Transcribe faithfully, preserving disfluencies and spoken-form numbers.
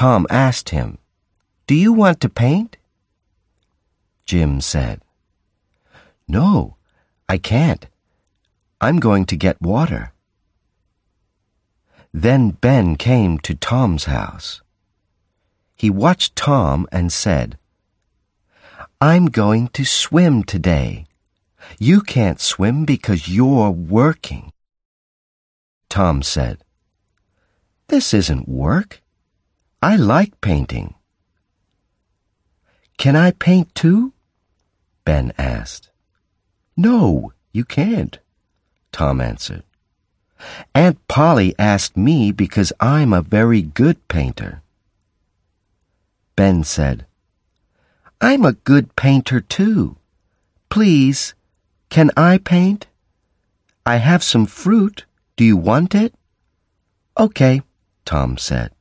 Tom asked him, "Do you want to paint?" Jim said, "No, I can't. I'm going to get water." Then Ben came to Tom's house. He watched Tom and said, "I'm going to swim today. You can't swim because you're working." Tom said, "This isn't work. I like painting." "Can I paint too?" Ben asked. "No, you can't," Tom answered. "Aunt Polly asked me because I'm a very good painter." Ben said, "I'm a good painter too. Please, can I paint? I have some fruit. Do you want it?" "Okay," Tom said.